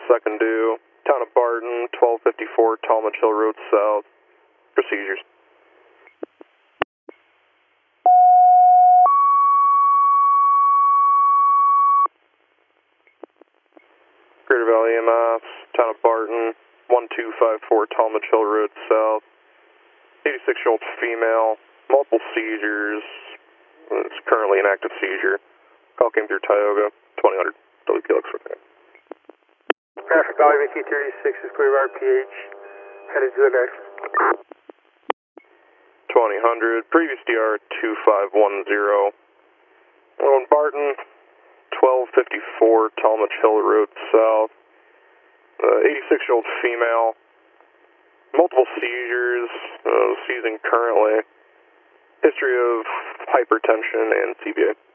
second due, town of Barton, 1254 Talmadge Hill Road South. Procedures. Greater Valley EMS, town of Barton, 1254 Talmadge Hill Road South. 86-year-old female, multiple seizures. It's currently an active seizure. Call came through Tioga, 2000 WPLX. Traffic Valley Vicky 36 is clear of RPH. Headed to the next. 2000, previous DR 2510. On Barton, 1254 Talmadge Hill Road South. 86-year-old female, multiple seizures, seizing currently. History of hypertension and CBA.